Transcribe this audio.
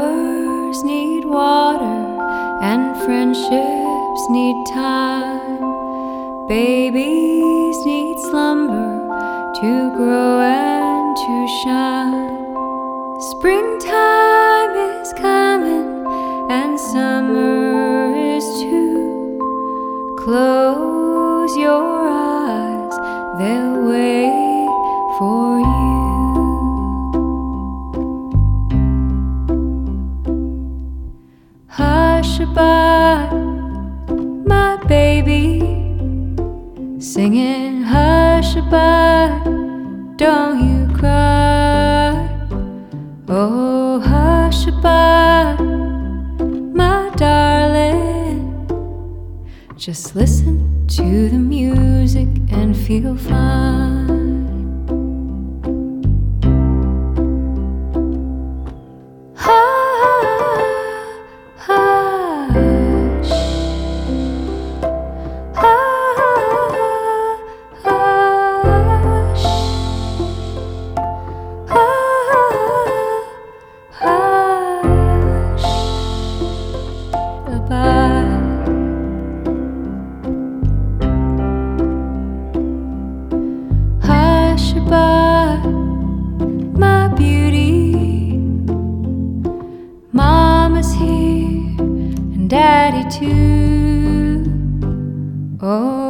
Flowers need water and friendships need time. Babies need slumber to grow and to shine. Springtime is coming and summer is too. Close your eyes, they'll wait for you. Hush-a-bye, my baby, singing hush-a-bye, don't you cry. Oh, hush-a-bye, my darling, just listen to the music and feel fine. Hush-a-bye, my beauty, Mama's here and Daddy too. Oh,